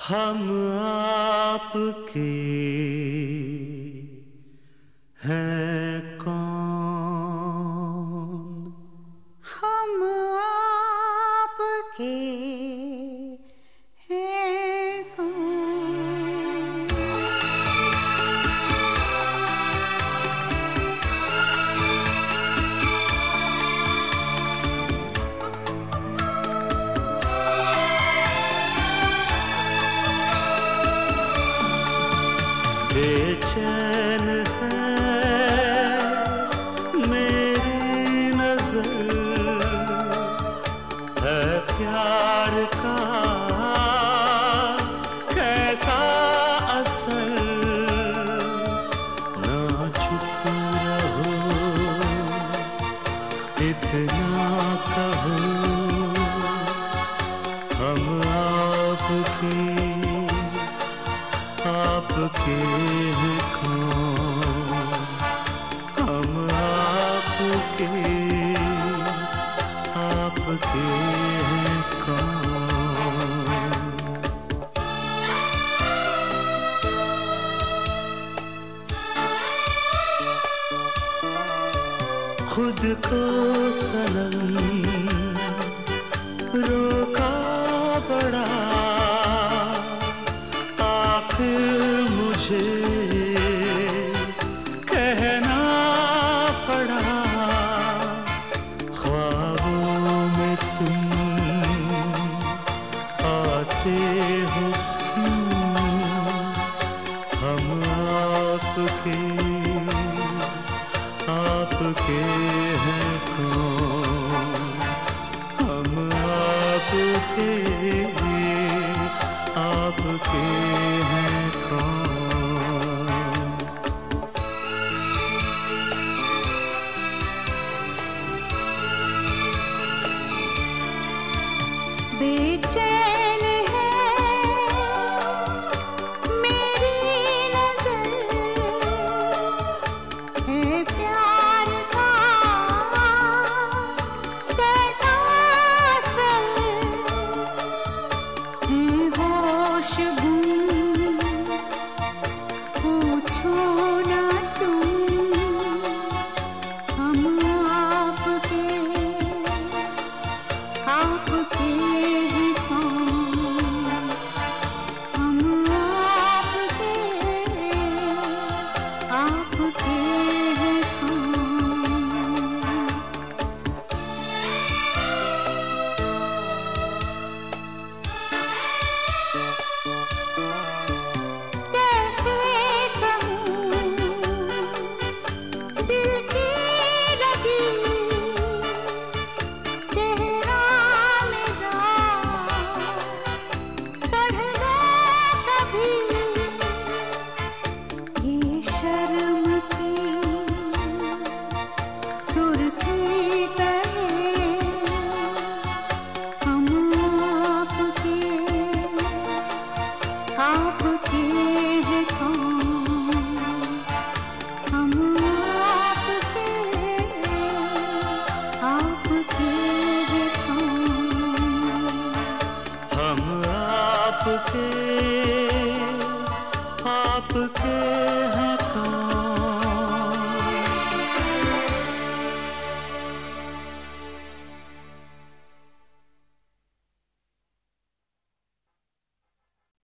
हम आपके हैं कौन। हम आपके हैं कौन। बेचैन है मेरी नजर, है प्यार का कैसा असर। ना चुप रहो, इतना कहो, हम आपके हैं कौन। हम आपके हैं कौन। खुद को सनम रोका बड़ा, मुझे कहना पड़ा। ख्वाबों में तुम आते हो क्यों। हम आपके हैं कौन। हम आपके हैं कौन। बेचैन है मेरी नजर, है प्यार का कैसा असर। है होश गुम, पूछो ना तुम। हम आपके हैं कौन। हम आपके हैं कौन। कैसे कहूँ दिल की लगी चेहरा मेरा, पढ़ लो कभी ये शर्म की सुर्खी कहे। हम आपके हैं कौन। हम आपके हैं कौन। हम आपके